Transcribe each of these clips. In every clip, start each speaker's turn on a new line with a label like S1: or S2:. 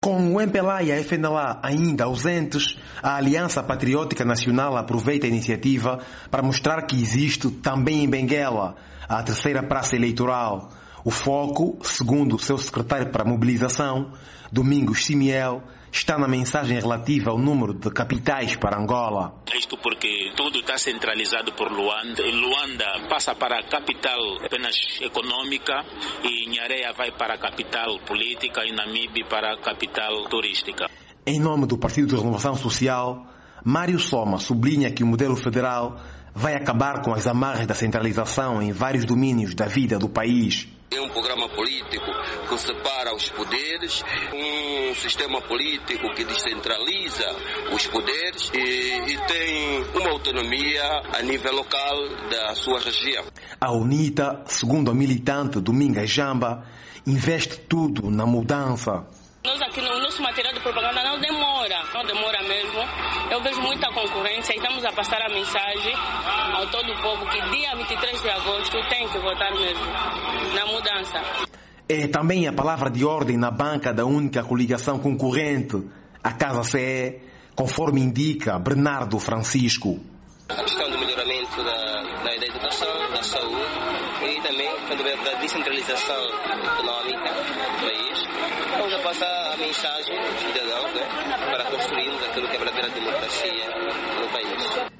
S1: Com o MPLA e a FNLA ainda ausentes, a Aliança Patriótica Nacional aproveita a iniciativa para mostrar que existe também em Benguela a terceira praça eleitoral. O foco, segundo o seu secretário para a mobilização, Domingos Simiel, está na mensagem relativa ao número de capitais para Angola.
S2: Isto porque tudo está centralizado por Luanda. Luanda passa para a capital apenas econômica e Nhareia vai para a capital política e Namibe para a capital turística.
S1: Em nome do Partido de Renovação Social, Mário Soma sublinha que o modelo federal vai acabar com as amarras da centralização em vários domínios da vida do país.
S3: É um programa político que separa os poderes, um sistema político que descentraliza os poderes e tem uma autonomia a nível local da sua região.
S1: A UNITA, segundo a militante Domingas Jamba, investe tudo na mudança.
S4: Nós aqui no nosso material de propaganda não demora mesmo. Eu vejo muita concorrência e estamos a passar a mensagem ao todo o povo que dia 23 de agosto tem que votar mesmo na mudança.
S1: É também a palavra de ordem na banca da única coligação concorrente, a Casa CE, conforme indica Bernardo Francisco.
S3: A questão do melhoramento da educação, da saúde e também da descentralização econômica do país. Vamos a passar a mensagem aos cidadãos, para construirmos aquilo que é a verdadeira democracia no país.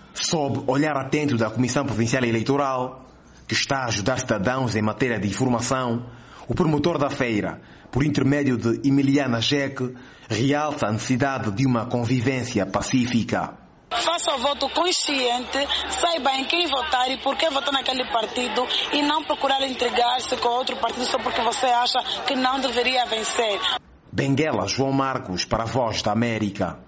S1: Sob olhar atento da Comissão Provincial Eleitoral, que está a ajudar cidadãos em matéria de informação, o promotor da feira, por intermédio de Emiliana Jeque, realça a necessidade de uma convivência pacífica.
S5: Faça o voto consciente, saiba em quem votar e por que votar naquele partido e não procurar intrigar-se com outro partido só porque você acha que não deveria vencer.
S1: Benguela João Marcos para a Voz da América.